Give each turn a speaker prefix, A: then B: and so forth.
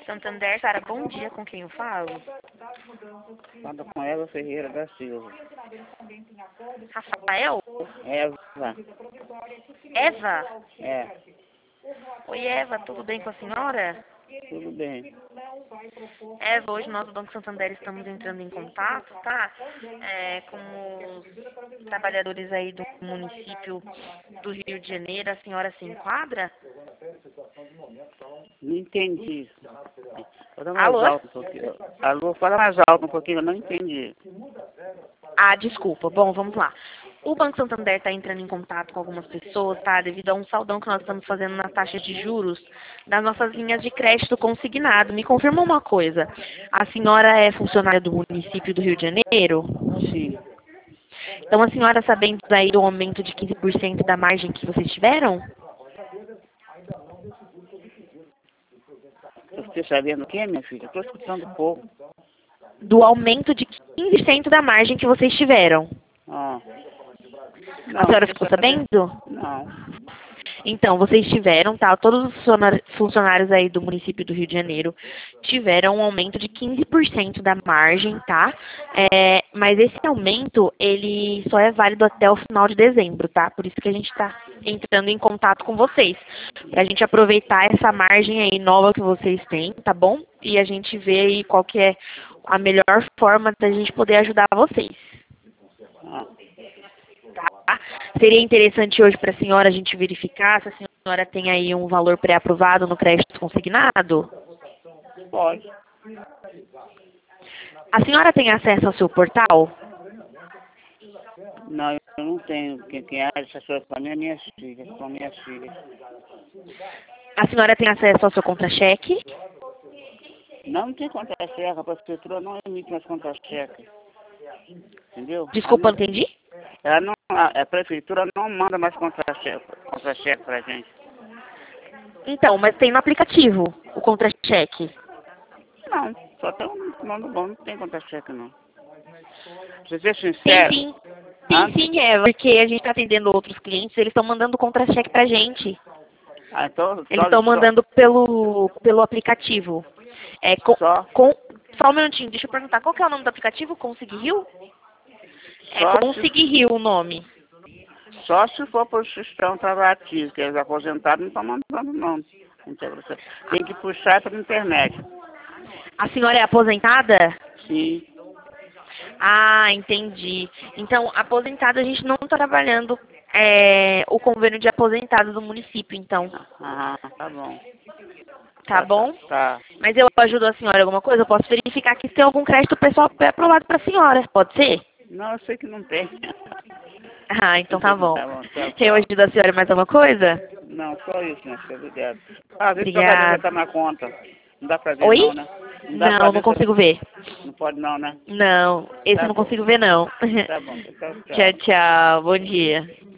A: Santander, Sara, bom dia, com quem eu falo?
B: Fala com Eva Ferreira da Silva.
A: Rafael?
B: Eva.
A: Eva?
B: É,
A: Oi, Eva, tudo bem com a senhora?
B: tudo bem.
A: Eva, hoje nós do Banco Santander estamos entrando em contato, tá? Com os trabalhadores aí do município do Rio de Janeiro, a senhora se enquadra?
B: Não entendi. Fala mais
A: Alô?
B: alto um pouquinho. Alô, fala mais alto um pouquinho, eu não entendi.
A: Ah, desculpa. Bom, vamos lá. O Banco Santander está entrando em contato com algumas pessoas, tá? Devido a um saldão que nós estamos fazendo nas taxas de juros das nossas linhas de crédito consignado. Me confirma uma coisa. A senhora é funcionária do município do Rio de Janeiro?
B: Sim.
A: Então a senhora sabendo aí do aumento de 15% da margem que vocês tiveram?
B: Você sabendo o que, minha filha? Estou escutando pouco.
A: Do aumento de 15% da margem que vocês tiveram.
B: Ah.
A: A senhora ficou sabendo?
B: Não.
A: Então, vocês tiveram, tá? Todos os funcionários aí do município do Rio de Janeiro tiveram um aumento de 15% da margem, tá? Mas esse aumento, ele só é válido até o final de dezembro, tá? Por isso que a gente está entrando em contato com vocês. Pra gente aproveitar essa margem aí nova que vocês têm, tá bom? E a gente vê aí qual que é a melhor forma da gente poder ajudar vocês.
B: Ah.
A: Tá? Seria interessante hoje para a senhora a gente verificar se a senhora tem aí um valor pré-aprovado no crédito consignado?
B: Pode.
A: A senhora tem acesso ao seu portal?
B: Não, eu não tenho. Quem acha essas coisas para mim é minhas filhas. São minhas filhas.
A: A senhora tem acesso ao seu contra-cheque?
B: Não tem contra-cheque. A prefeitura não emite mais contra-cheque. Entendeu?
A: Desculpa, não entendi?
B: A prefeitura não manda mais contra-cheque pra gente.
A: Então, mas tem no aplicativo o contra-cheque.
B: Não, só tem não tem contra-cheque não. Pra ser
A: Tem
B: sincero.
A: sim. Tem sim, porque a gente está atendendo outros clientes, eles estão mandando contra-cheque pra gente.
B: Então,
A: Eles estão mandando pelo aplicativo. Só um minutinho, deixa eu perguntar, qual que é o nome do aplicativo? Conseguiu? Conseguiu o nome.
B: Só se for por sistema trabalhativo, que eles aposentados não estão mandando não. Tem que puxar pela internet.
A: A senhora é aposentada?
B: Sim.
A: Ah, entendi. Então, aposentada a gente não está trabalhando o convênio de aposentados do município, então.
B: Ah, tá bom.
A: Tá bom?
B: Tá.
A: Mas eu ajudo a senhora em alguma coisa? Eu posso verificar aqui se tem algum crédito pessoal aprovado para a senhora. Pode ser?
B: Não, eu sei que não tem.
A: Ah, então tá bom.
B: Tchau.
A: Eu ajudo a senhora em mais alguma coisa?
B: Não, só isso, minha filha. Obrigado. Às vezes
A: Obrigada.
B: já tá na conta. Não dá pra ver
A: Oi?
B: não, né?
A: Não consigo ver.
B: Não pode não, né?
A: Não, esse eu não consigo ver não.
B: Tá bom. Tchau.
A: Tchau, tchau. Bom dia.